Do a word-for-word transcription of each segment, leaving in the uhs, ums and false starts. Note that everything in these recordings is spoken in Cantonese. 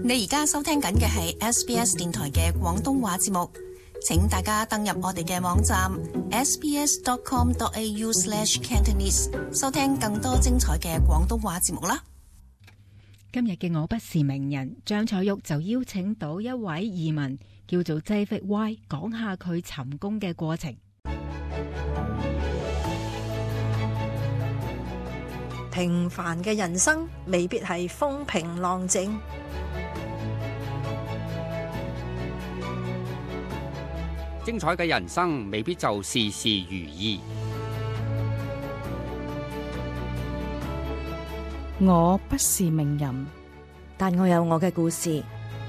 你而家收聽緊嘅係 S B S 電台嘅廣東話節目，請大家登入我哋嘅網站 s b s dot com dot a u slash cantonese 收聽更多精彩嘅廣東話節目啦。 今日嘅我不是名人，張彩玉就邀請到一位移民叫做 David Y， 講下佢尋工嘅過程。 平凡嘅人生未必係風平浪靜， 精彩嘅人生未必就事事如意。 我不是名人， 但我有我嘅故事。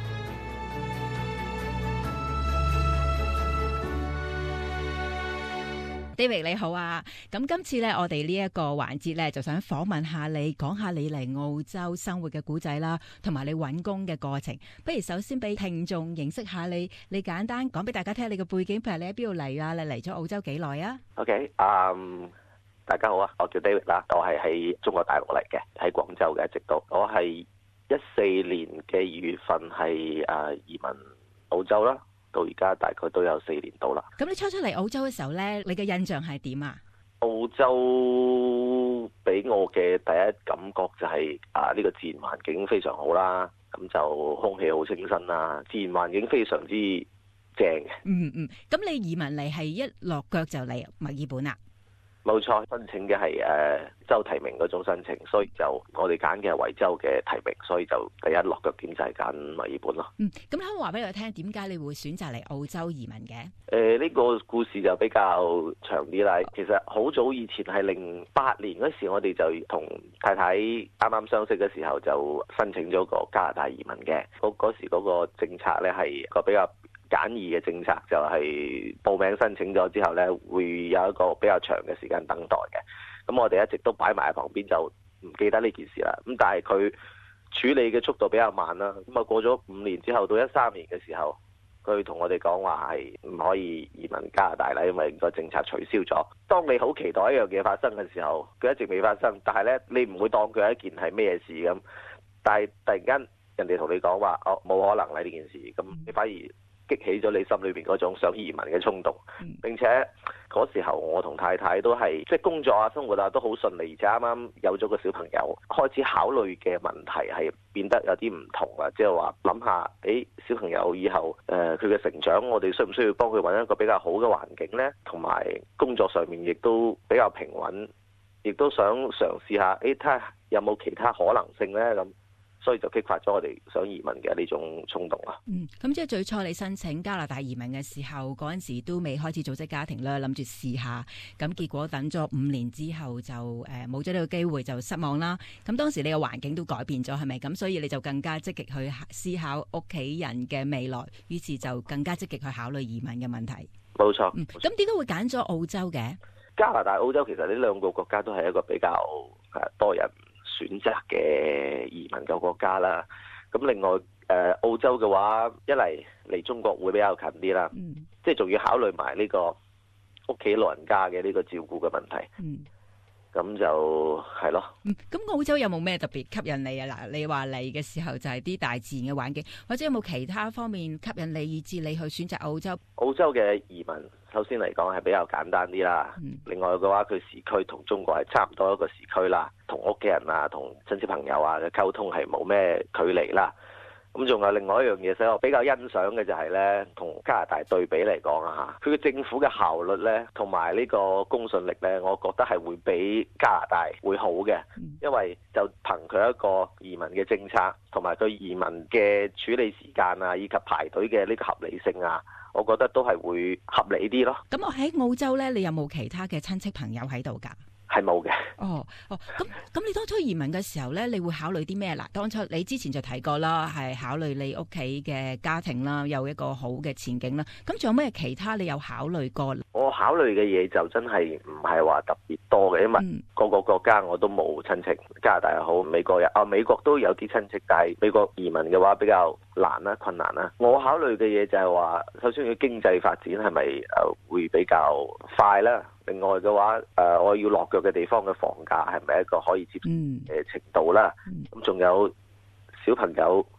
David 你好啊，咁今次咧我哋呢一個環節咧就想訪問下你，講下你嚟澳洲生活嘅故仔啦，同埋你揾工嘅過程。不如首先俾聽眾認識下你，你簡單講俾大家聽你嘅背景，譬如你喺邊度嚟啊？你嚟咗澳洲幾耐啊 ？OK，嗯、um, 大家好啊，我叫 David 啦，我係喺中國大陸嚟嘅，喺廣州嘅，直到我係一四年嘅二月份係誒移民澳洲啦。到而家大概都有四年到啦。 咁你初初嚟澳洲嘅時候呢，你嘅印象係點啊？ 澳洲俾我嘅第一感覺就係、是、啊呢、這個自然環境非常好啦，咁就空氣好清新啦，自然環境非常之正嘅。 嗯嗯，咁你移民嚟係一落腳就嚟墨爾本啊？ 冇錯，申請嘅係誒州提名嗰種申請，所以就我哋揀嘅係維州嘅提名，所以就第一落腳點就係揀墨爾本咯。 嗯，咁你可以話俾我聽，點解你會選擇嚟澳洲移民嘅？ 誒、呃，呢、這個故事就比較長啲啦。其實好早以前係零八年嗰時，我哋就同太太啱啱相識嘅時候就申請咗個加拿大移民嘅。嗰嗰時嗰個政策咧係個比較簡易嘅政策，就係報名申請咗之後呢，會有一個比較長嘅時間等待嘅。咁我哋一直都擺埋喺旁邊，就唔記得呢件事啦。咁但係佢處理嘅速度比較慢啦。咁啊過咗五年之後，到一三年嘅時候，佢同我哋講話係唔可以移民加拿大啦，因為個政策取消咗。當你好期待一樣嘢發生嘅時候，佢一直未發生。但係呢，你唔會當佢係一件係咩事咁。但係突然間人哋同你講話，哦，冇可能啦呢件事，咁你反而激起咗你心裏邊嗰種想移民嘅衝動，並且嗰時候我同太太都係即係工作啊、生活啊都好順利，而且啱啱有咗個小朋友，開始考慮嘅問題係變得有啲唔同啦。即係話諗下，誒小朋友以後誒佢嘅成長，我哋需唔需要幫佢揾一個比較好嘅環境呢？同埋工作上面亦都比較平穩，亦都想嘗試下，誒睇下有冇其他可能性呢？咁。所以就激發咗我哋想移民嘅呢種衝動啦。 嗯，咁即係最初你申請加拿大移民嘅時候，嗰陣時都未開始組織家庭啦，諗住試下。咁結果等咗五年之後就誒冇咗呢個機會，就失望啦。咁當時你嘅環境都改變咗，係咪？咁所以你就更加積極去思考屋企人嘅未來，於是就更加積極去考慮移民嘅問題。 冇錯。 嗯，咁點解會揀咗澳洲嘅？ 加拿大、澳洲其實呢兩個國家都係一個比較誒多人選擇嘅移民嘅國家啦。咁另外誒、呃、澳洲嘅話，一嚟離中國會比較近啲啦，嗯、即係仲要考慮埋呢個屋企老人家嘅呢個照顧嘅問題。咁、嗯、就係咯。 咁、嗯、澳洲有冇咩特別吸引你啊？嗱，你話嚟嘅時候就係啲大自然嘅環境，或者有冇其他方面吸引你，以致你去選擇澳洲？ 澳洲嘅移民首先嚟講係比較簡單啲啦。嗯、另外嘅話，佢時區同中國係差唔多一個時區啦，同屋企人啊、同親戚朋友啊嘅溝通係冇咩距離啦。咁仲有另外一樣嘢，使我比較欣賞嘅就係咧，同加拿大對比嚟講啊嚇，佢嘅政府嘅效率咧，同埋呢個公信力咧，我覺得係會比加拿大會好嘅，因為就憑佢一個移民嘅政策，同埋佢移民嘅處理時間啊，以及排隊嘅呢個合理性啊，我覺得都係會合理啲咯。 咁我喺澳洲咧，你有冇其他嘅親戚朋友喺度㗎？ 係冇嘅。 哦哦，咁咁你當初移民嘅時候咧，你會考慮啲咩？嗱，當初你之前就提過啦，係考慮你屋企嘅家庭啦，有一個好嘅前景啦。咁仲有咩其他你有考慮過？ 我考慮嘅嘢就真係唔係話特別多嘅，因為個個國家我都冇親戚，加拿大又好，美國又啊，美國都有啲親戚，但係美國移民嘅話比較難啦、困難啦。我考慮嘅嘢就係話，首先佢經濟發展係咪誒會比較快啦？另外嘅話，誒、呃、我要落腳嘅地方嘅房價係咪一個可以接受嘅程度啦？咁仲、嗯、有小朋友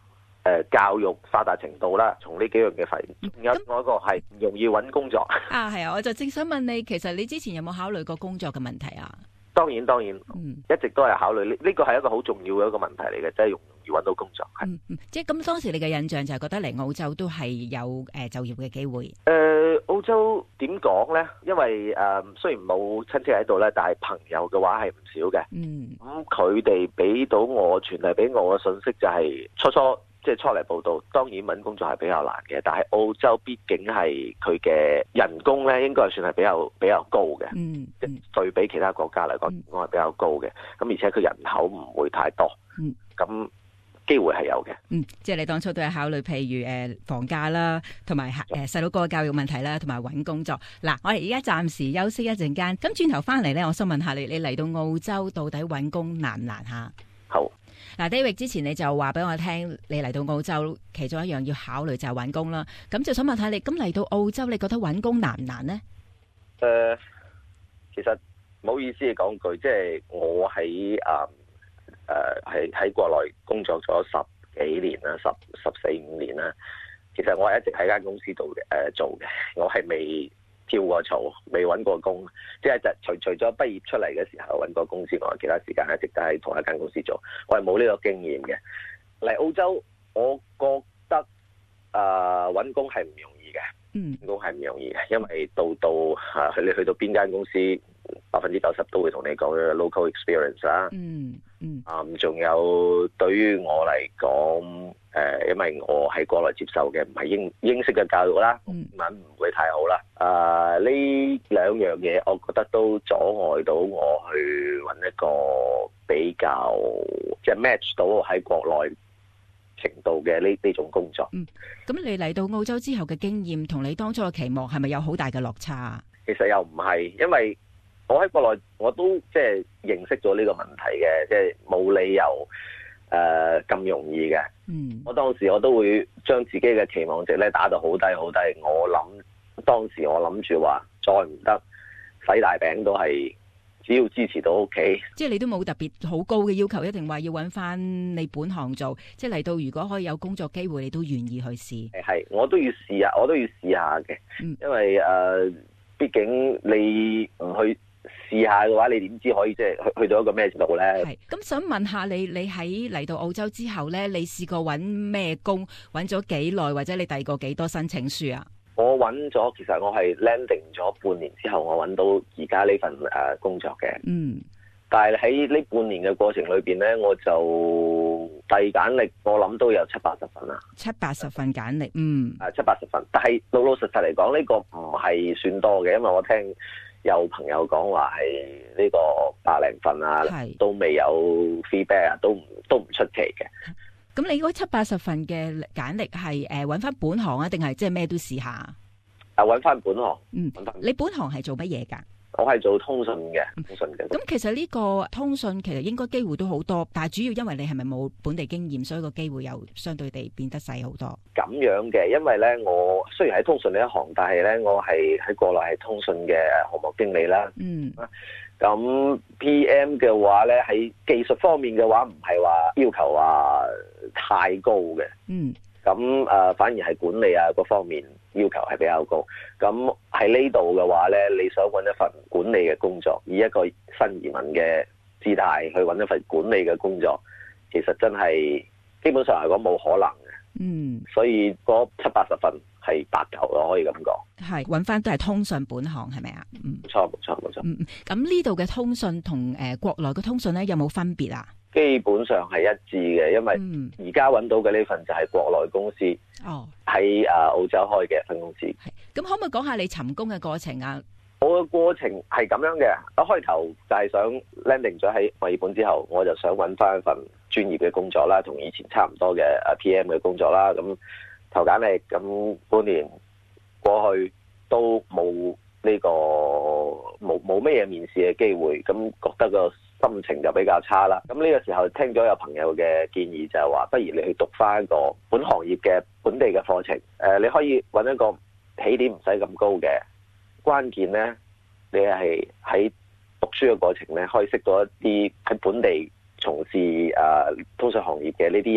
誒教育發達程度啦，從呢幾樣嘅發現。仲有另外一個係唔容易揾工作啊，係啊，我就正想問你，其實你之前有冇考慮過工作嘅問題啊？ 當然當然， 嗯， 一直都係考慮呢呢個係一個好重要嘅一個問題嚟嘅，即係容唔容易揾到工作。 嗯嗯，即係咁當時你嘅印象就係覺得嚟澳洲都係有誒、呃、就業嘅機會。 誒、呃，澳洲點講呢？因為誒、呃、雖然冇親戚喺度咧，但係朋友嘅話係唔少嘅。 嗯， 咁佢哋俾到我傳遞俾我嘅信息就係初初。即係初嚟報道，當然揾工作係比較難嘅，但係澳洲畢竟係佢嘅人工咧，應該係算係比較比較高嘅。 嗯， 即係對比其他國家嚟講，人工係比較高嘅。咁而且佢人口唔會太多。 嗯， 咁機會係有嘅。 嗯，即係你當初都係考慮，譬如誒、呃、房價啦，同埋誒細佬哥嘅教育問題啦，同埋揾工作。嗱，我哋而家暫時休息一陣間，咁轉頭翻嚟咧，我想問下你，你嚟到澳洲到底揾工難唔難嚇？ 好。 嗱 ，David 之前你就話俾我聽，你嚟到澳洲其中一樣要考慮就係揾工啦。咁就想問下你，咁嚟到澳洲，你覺得揾工難唔難呢？ 誒、呃，其實唔好意思講句，即係我喺誒誒喺喺國內工作咗十幾年啦，十十四五年啦。其實我係一直喺間公司度嘅誒做嘅，我係未跳過槽，未揾過工，即係就除除咗畢業出嚟嘅時候揾過工之外，其他時間一直都喺同一間公司做，我係冇呢個經驗嘅。嚟澳洲，我覺得誒揾工係唔容易嘅， 嗯， 揾工係唔容易嘅，因為到到嚇佢你去到邊間公司，百分之九十都會同你講嘅 local experience 啦， 嗯嗯， 啊，仲有對於我嚟講。誒、呃，因為我喺國內接受嘅唔係英英式嘅教育啦，英文唔會太好啦。啊、呃，呢兩樣嘢，我覺得都阻礙到我去揾一個比較即係 match 到喺國內程度嘅呢呢種工作。 嗯，咁你嚟到澳洲之後嘅經驗，同你當初嘅期望係咪有好大嘅落差啊？ 其實又唔係，因為我喺國內我都即係認識咗呢個問題嘅，即係冇理由。誒咁、呃、容易嘅，嗯，我當時我都會將自己嘅期望值咧打到好低好低。我諗當時我諗住話再唔得洗大餅都係只要支持到屋企， 即係你都冇特別好高嘅要求，一定話要揾翻你本行做。即係嚟到如果可以有工作機會，你都願意去試。 係，我都要試下，我都要試下嘅，嗯、因為誒、呃，畢竟你唔去。試下嘅話，你點知可以即係去去到一個咩程度咧？ 係咁，想問下你，你喺嚟到澳洲之後咧，你試過揾咩工？揾咗幾耐，或者你遞過幾多申請書啊？ 我揾咗，其實我係 landing 咗半年之後，我揾到而家呢份誒、呃、工作嘅。嗯。但係喺呢半年嘅過程裏邊咧，我就遞簡歷，我諗都有七八十份啦。七八十份簡歷，嗯。啊，七八十份，但係老老實實嚟講，呢、呢個唔係算多嘅，因為我聽。有朋友講話係呢個百零份啊，是都未有 feedback 啊，都唔都唔出奇嘅。 咁你嗰七八十份嘅簡歷係誒揾翻本行啊，定係即係咩都試下？ 啊，揾翻本行。 嗯，你本行係做乜嘢㗎？ 我係做通訊嘅，通訊嘅。 咁、嗯、其實呢個通訊其實應該機會都好多，但係主要因為你係咪冇本地經驗，所以個機會又相對地變得細好多。 咁樣嘅，因為咧，我雖然喺通訊呢一行，但係咧，我係喺國內係通訊嘅項目經理啦。嗯。咁 P M 嘅話咧，喺技術方面嘅話，唔係話要求話太高嘅。嗯。咁誒、呃，反而係管理啊各方面要求係比較高。咁喺呢度嘅話咧，你想揾一份管理嘅工作，以一個新移民嘅姿態去揾一份管理嘅工作，其實真係基本上嚟講冇可能嘅。嗯。所以嗰七八十份係白球咯，可以咁講。 係揾翻都係通訊本行係咪啊？嗯。 冇錯，冇錯，冇錯。 嗯嗯。咁呢度嘅通訊同誒國內嘅通訊咧有冇分別啊？ 基本上係一致嘅，因為而家揾到嘅呢份就係國內公司哦，喺啊澳洲開嘅分公司。 咁可唔可以講下你尋工嘅過程啊？ 我嘅過程係咁樣嘅，一開頭就係想 landing 咗喺墨爾本之後，我就想揾翻一份專業嘅工作啦，同以前差唔多嘅啊 P M 嘅工作啦。咁投簡歷，咁半年過去都冇呢個冇冇咩嘢面試嘅機會，咁覺得個心情就比較差啦。咁呢個時候聽咗有朋友嘅建議，就係話不如你去讀翻一個本行業嘅本地嘅課程。誒，你可以揾一個起點唔使咁高嘅，關鍵呢，你係喺讀書嘅過程呢，可以識到一啲喺本地從事誒通訊行業嘅呢啲人，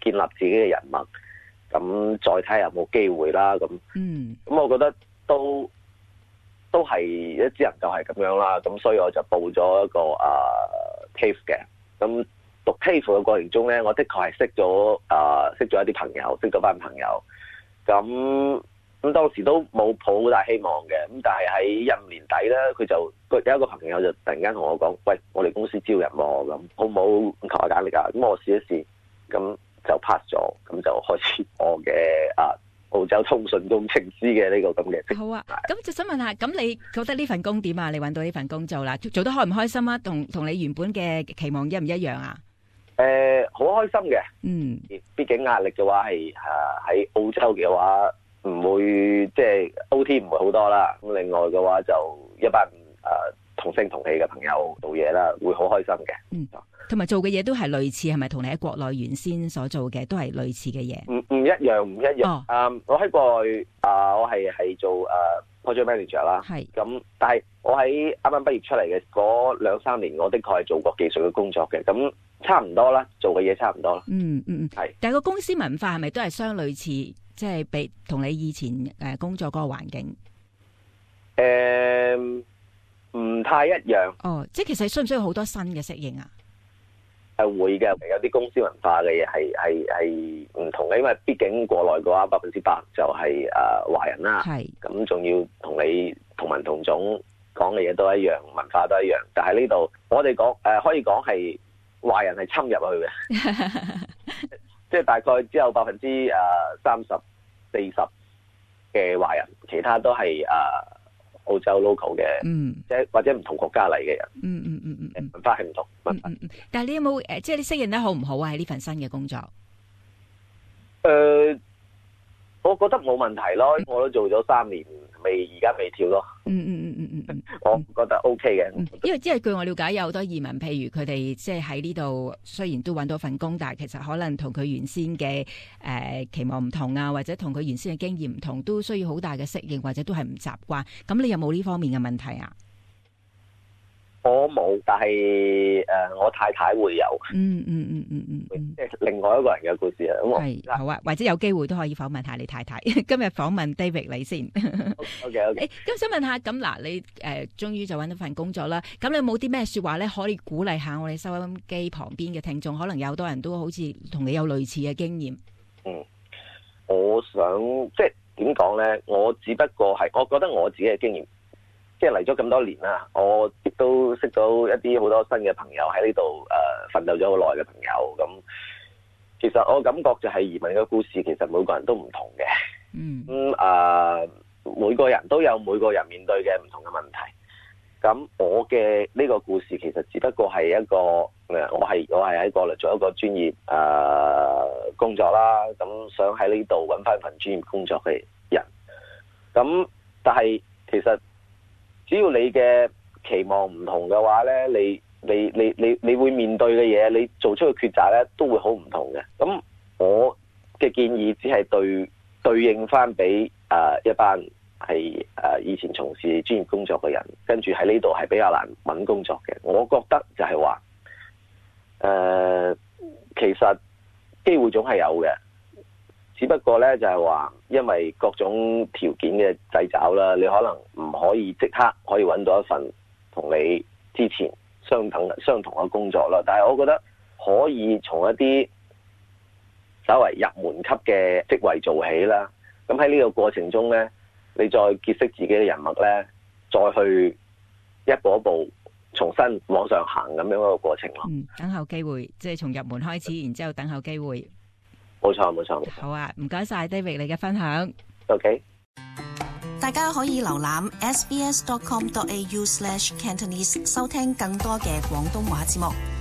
建立自己嘅人脈，咁再睇下有冇機會啦。咁， 嗯， 咁我覺得都都係一只能夠係咁樣啦。咁所以我就報咗一個誒 T A F E 嘅。咁讀 T A F E 嘅過程中咧，我的確係識咗誒、呃、識咗一啲朋友，識咗班朋友。咁咁當時都冇抱好大希望嘅。咁但係喺一五年底咧，佢就有一個朋友就突然間同我講：喂，我哋公司招人喎，咁好唔好求下簡歷啊？咁我試一試，咁就 pass 咗，咁就開始我嘅啊澳洲通訊工程師嘅呢個咁嘅職。 好啊，咁就想問下，咁你覺得呢份工點啊？你揾到呢份工做啦，做得開唔開心啊？同同你原本嘅期望一唔一樣啊？ 誒、呃，好開心嘅。 嗯， 畢竟壓力嘅話係誒喺澳洲嘅話唔會即係 O T 唔會好多啦。咁另外嘅話就一班誒、呃、同聲同氣嘅朋友做嘢啦，會好開心嘅。 嗯，同埋做嘅嘢都係類似，係咪同你喺國內原先所做嘅都係類似嘅嘢？ 唔唔一樣，唔一樣。 哦、 嗯，我喺國內啊、呃，我係係做誒、呃、project manager 啦。 係。 咁但係我喺啱啱畢業出嚟嘅嗰兩三年，我的確係做過技術嘅工作嘅。咁差唔多啦，做嘅嘢差唔多啦。 嗯嗯嗯， 係。 但係個公司文化係咪都係相類似，即係比同你以前誒工作嗰個環境？ 誒、呃，唔太一樣。 哦，即係其實需唔需要好多新嘅適應啊？ 係會嘅，有啲公司文化嘅嘢係係係唔同嘅，因為畢竟國內嘅話百分之百就係誒華人啦。係。咁仲要同你同文同種，講嘅嘢都一樣，文化都一樣。但係呢度我哋講誒，可以講係華人係侵入去嘅，即係大概只有百分之誒三十四十嘅華人，其他都係誒、呃、澳洲 local 嘅，嗯，即係或者唔同國家嚟嘅人， 嗯嗯嗯嗯， 文化係唔同，文化。 嗯嗯嗯。但係你有冇誒，即係你適應得好唔好啊？喺呢份新嘅工作？ 誒、呃，我覺得冇問題咯，我都做咗三年，未而家未跳咯。嗯嗯嗯嗯嗯嗯，我覺得 OK 嘅。 因為因為據我了解，有好多移民，譬如佢哋即係喺呢度，雖然都揾到份工，但係其實可能同佢原先嘅誒、呃、期望唔同啊，或者同佢原先嘅經驗唔同，都需要好大嘅適應，或者都係唔習慣。咁你有冇呢方面嘅問題啊？ 我冇，但係誒、呃，我太太會有。嗯嗯嗯嗯嗯，即係另外一個人嘅故事啊。咁係好啊，或者有機會都可以訪問下你太太。今日訪問 David 你先。 O K O K。 咁想問下，咁嗱，你誒、呃、終於就揾到份工作啦。咁你有冇啲咩說話咧，可以鼓勵下我哋收音機旁邊嘅聽眾？可能有好多人都好似同你有類似嘅經驗。 嗯，我想即係點講咧？我只不過係，我覺得我自己嘅經驗。即係嚟咗咁多年啦，我亦都識到一啲好多新嘅朋友喺呢度誒奮鬥咗好耐嘅朋友。咁其實我感覺就係移民嘅故事，其實每個人都唔同嘅。嗯。咁、呃、每個人都有每個人面對嘅唔同嘅問題。咁我嘅呢個故事其實只不過係一個誒，我係我係喺過嚟做一個專業誒、呃、工作啦。咁想喺呢度揾翻份專業工作嘅人。咁但係其實只要你嘅期望唔同嘅話咧，你你你你你會面對嘅嘢，你做出嘅抉擇咧，都會好唔同嘅。咁我嘅建議只係對對應翻俾誒一班係誒以前從事專業工作嘅人，跟住喺呢度係比較難揾工作嘅。我覺得就係話誒，其實機會總係有嘅。只不過咧就係話，因為各種條件嘅掣肘啦，你可能唔可以即刻可以揾到一份同你之前相等相同嘅工作啦。但係我覺得可以從一啲稍為入門級嘅職位做起啦。咁喺呢個過程中咧，你再結識自己嘅人脈咧，再去一步一步重新往上行咁樣一個過程咯。 嗯，等候機會，即係從入門開始，然之後等候機會。 冇錯冇錯， 好啊，唔該晒 David 你嘅分享。 OK， 大家可以瀏覽 s b s dot com dot a u slash cantonese 收聽更多嘅廣東話節目。